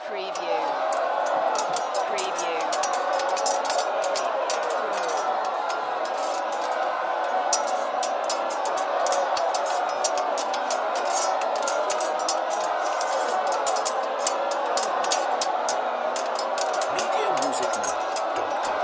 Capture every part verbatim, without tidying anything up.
Preview. Preview. media music now dot com.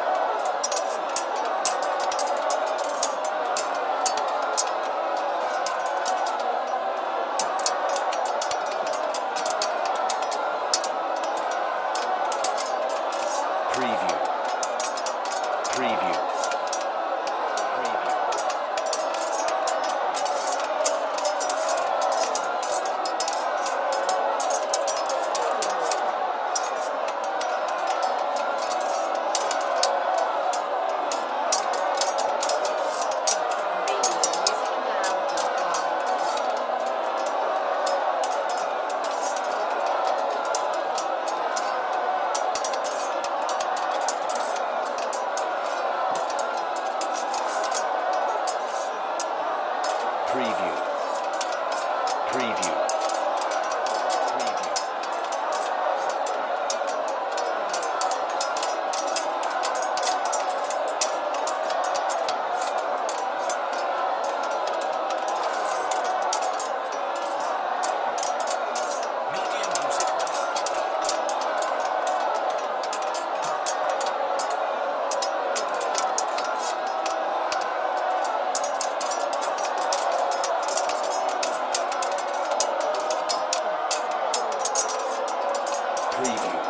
Preview. Preview. Preview. media music now dot com. Preview. Preview. Preview. media music now dot com. Preview.